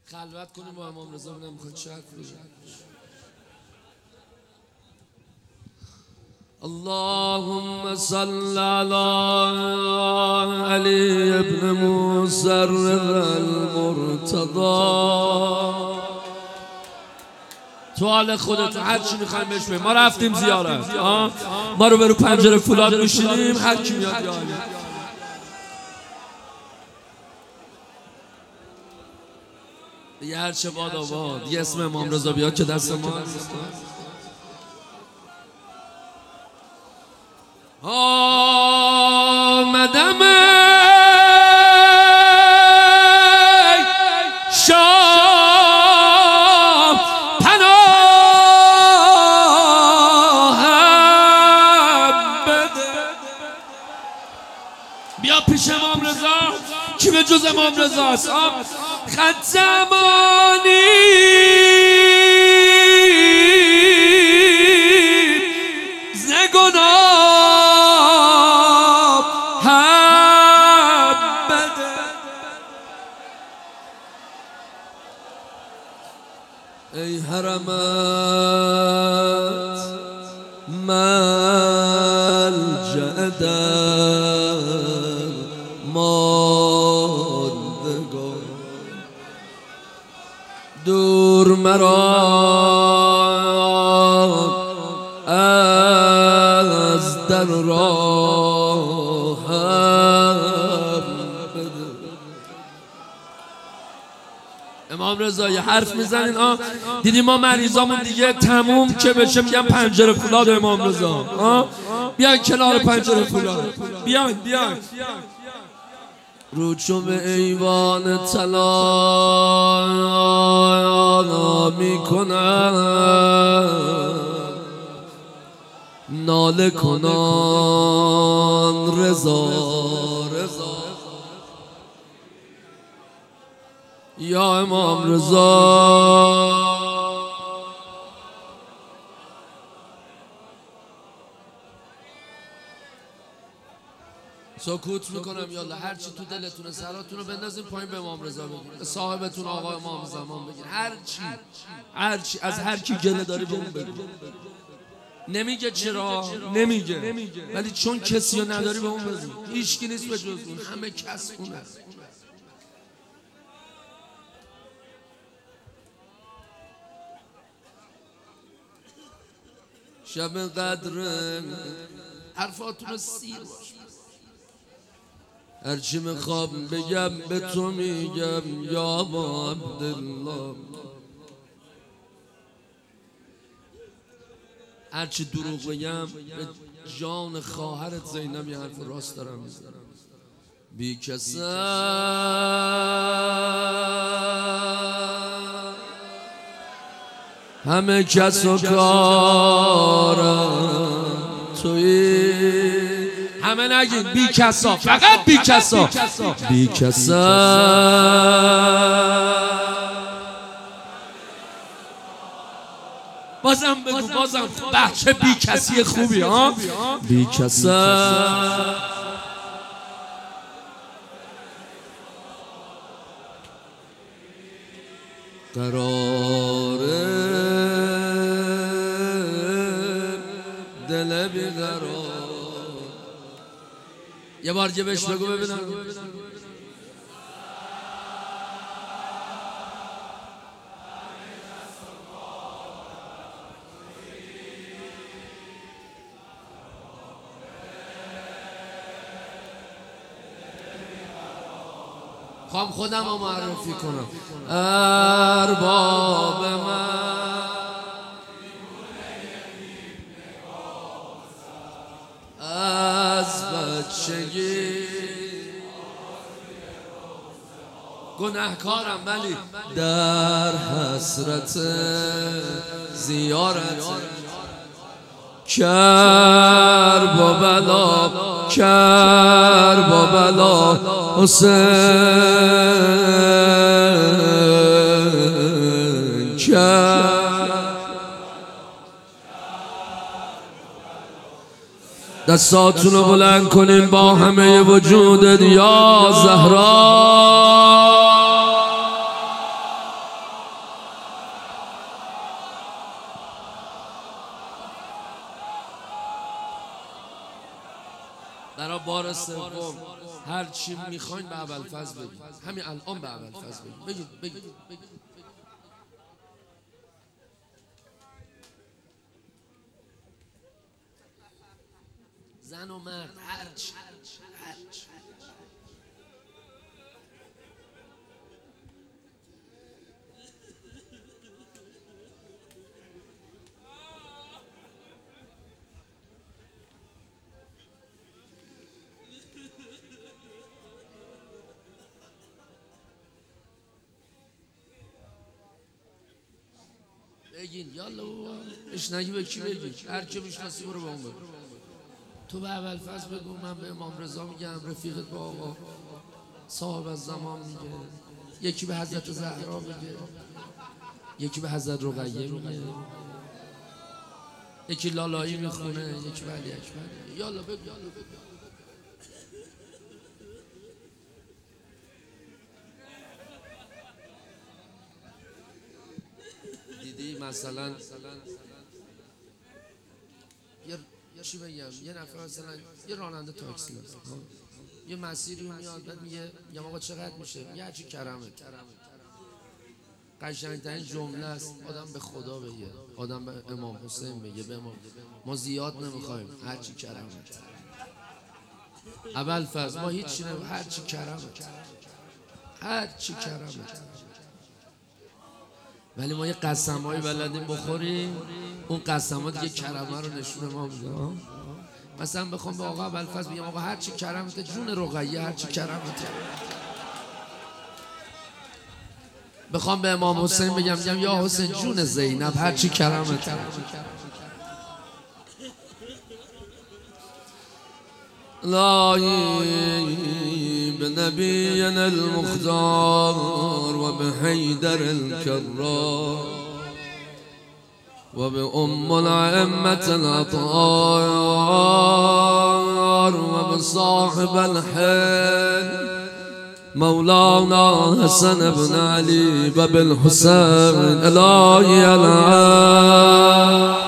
خلوت کنیم با امام رضا ببینم میخواد چه حرف بزنه. اللهم صل على علی ابن موسی المرتضی. تو حال خودت هر چی میخوایم بهش بگیم. ما رفتیم زیارت، ما رو برو پنجره فولاد میشینیم، هر کی میاد یا یه هر چه باد آباد یه اسم امام رضا بیاد که دست ما آمدم شاه پناهم بده. بیا پیش امام رضا، کی به جز امام رضا است؟ خط زمانی زگناه هم بده. ای حرمت ملجأ در ماندگار، دور مرا از در راهم بده. امام رضا یه حرف میزنین، دیدی ما مریضامون دیگه تموم که بشه میگن پنجره فولاد امام رضا. بیاین کنار پنجره فولاد، بیاین رو چون به ایوان طلا میکنن، ناله کنان رضا یا امام رضا. سکوت میکنم، یالا هر چی تو دلتونه سراتون رو بندازین پایین، به امام رضا بگین، صاحبتون آقا امام زمان بگین، هر چی از هر کی گله داری به اون بگین. نمیگه چرا، نمیگه، ولی چون کسی رو نداری به اون بگین. هیچکی نیست به جز اون، همه کس اون هست. شب قدر حرفاتون رو سیر باش، هرچی میخوام بگم به تو میگم یا ابا عبدالله. هرچی دروغ بگم به جان خواهرت زینب یه حرف راست دارم میزنم. بی کسم همه کس و کارم تویی. همه نگین بی کسا، فقط بی کسا. بی کسا بازم بگو، بازم بچه بی کسی خوبی. بی کسا قراره دل بیقرار. یه بار دیگه بهش بگو ببینم. خواهم خودم رو معرفی کنم. ارباب من از بچگی گناهکارم، ولی در حسرت زیارت کربلا حسین دستاتون رو بلند کنین با همه وجودت. یا زهرا سوم هر چی میخواین به ابوالفضل بگید، همین الان به ابوالفضل بگید. زن و مرد هر چی بگین. یالا بابا اشنگی به کی بگین؟ هر کی میشناسی برو به اون بگو. تو به ابوالفضل بگو، من به امام رضا میگم، رفیقت با آقا صاحب از زمان میگه، یکی به حضرت زهرا میگه، یکی به حضرت رقیه میگه، یکی لالایی میخونه، یکی به علی اکبر میگه. یالا بگو. دیدی مثلا چی بگم، یه نفر مثلا یه راننده تاکسی یه مسیری میاد بعد میگه آقا چقدر میشه؟ میگه هرچی کرمت. قشنگترین جمله است آدم به خدا بگه، آدم به امام حسین بگه، به ما زیاد نمیخوایم، هرچی کرمت. ابوالفضل ما هیچی نمیخوایم، هرچی کرمت، هرچی کرمت. ولی ما یه قسمایی بلدیم بخوریم، اون قسما دیگه کرمه رو نشون ما میده. مثلا بخوام به آقا ابوالفضل بگم آقا هرچی کرمته، جون رقیه هرچی کرمته. بخوام به امام حسین بگم یا حسین جون زینب هرچی کرمته. الهی به نبینا المختار و به حیدر الکرار و به ام الائمة الاطهار و به صاحب الحل مولانا حسن بن علی و بالحسین الهی العالم